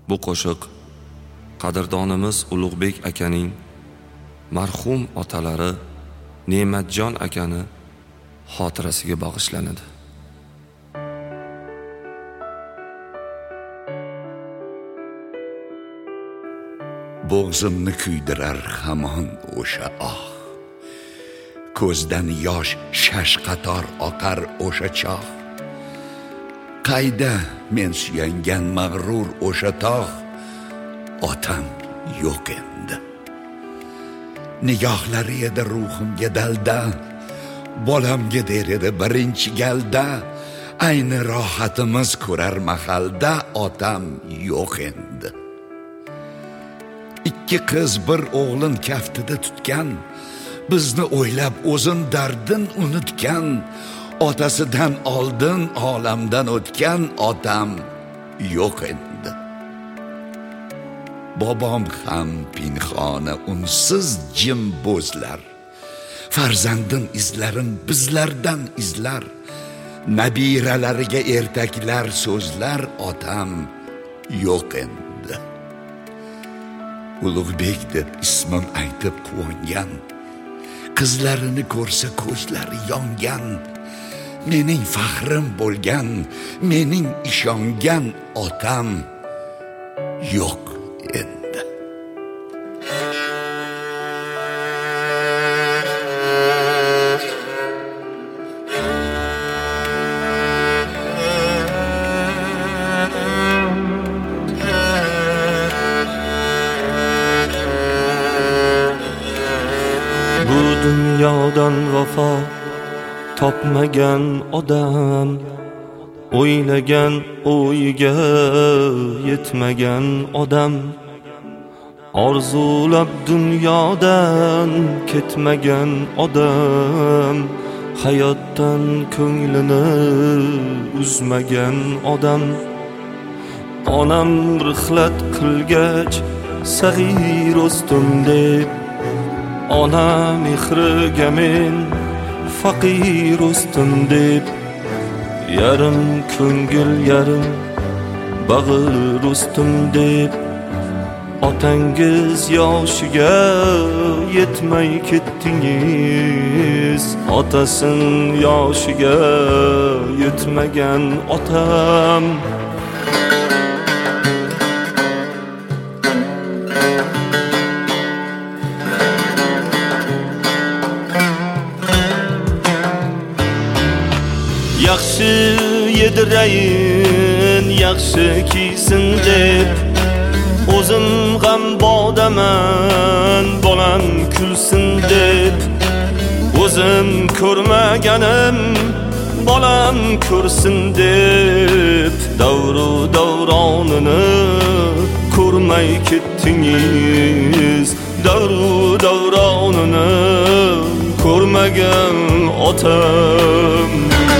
Bu qo'shiq qadrdonimiz Ulug'bek akaning marhum otalari Ne'matjon akani xotirasiga bag'ishlanadi. Bo'g'zimni kuydirar hamon o'sha ko'zdan yosh shash qator oqar o'sha choh. Qayda men suyangan mag'rur o'sha tog', otam yo'q endi. Nigohlari edi ruhimga dalda, bolamga der edi birinchi galda. Ayni rohatimiz ko'rar mahalda, otam yo'q endi. Ikki qiz bir o'g'lin kaftida tutgan, bizni o'ylab o'zin dardin unutgan. Otasidan oldin olamdan o'tgan, otam yo'q endi. Bobom ham pinhona unsiz jim bo'zlar. Farzandin izlarin bizlardan izlar. Nabiralariga ertaklar so'zlar, otam yo'q endi. Ulug'bek deb ismim aytib quvongan, qizlarini ko'rsa ko'zlari yongan. Mening faxrim bo'lgan, mening ishongan otam yo'q endi. Bu dunyodan vafo topmagan odam, o'ylagan o'yiga yetmagan odam, orzulab dunyodan ketmagan odam, hayotdan ko'nglini uzmagan odam. Onam rihlat qilgach sag'ir o'sdim deb, ona mehriga men faqir o'sdim deb, yarim ko'ngil yarim bag'ir o'sdim deb, otangiz yoshiga yetmay ketdingiz. Otasin yoshiga yetmagan otam. Yaxshi yedirayin, yaxshi kiysin deb, o'zim g'am bodaman, bolam kulsin deb. O'zim ko'rmaganim, bolam ko'rsin deb, davru davronini ko'rmay ketdingiz. Davru davronini ko'rmagan otam.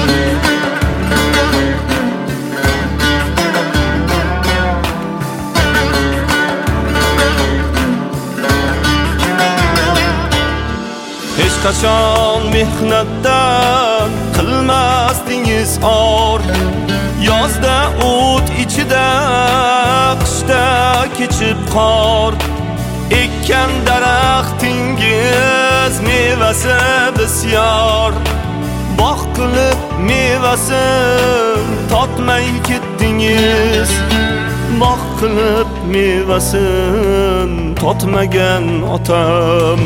Hech qachon mehnatdan qilmasdingiz or. Yozda o't ichida, qishda kechib qor. Ekkan daraxtingiz mevasi bisyor. Bog' qilib mevasin totmay ketdingiz. Bog' qilib mevasin totmagan otam.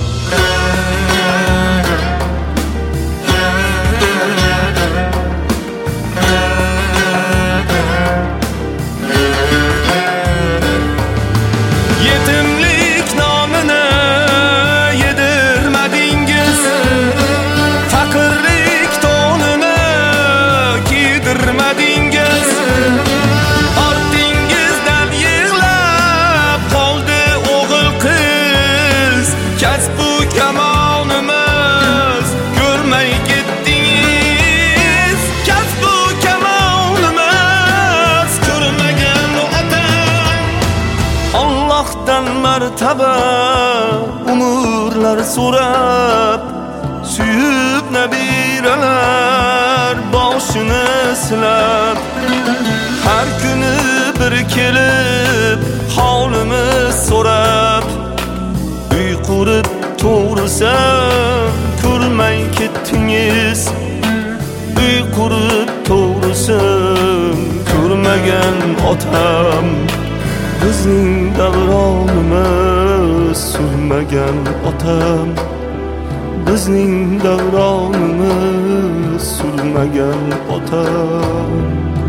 Yetimlik nomini yedirmadingiz, faqirlik to'nini kiydirmadingiz. Ortingizdan yig'lab qoldi o'g'il qiz, kasbu kamonimiz ko'rmay ketdingiz. Kasbu kamonimiz ko'rmagan otam. Allohdan martaba umurlar so'rab, suyib nabiralar boshini silab, har kuni bir kelib kelib holimiz so'rab, uy qurib to'g'risam ko'rmay ketdingiz. Uy qurib to'g'risam ko'rmagan otam, bizning davronimiz surmagan otam, bizning davronimiz surmagan otam.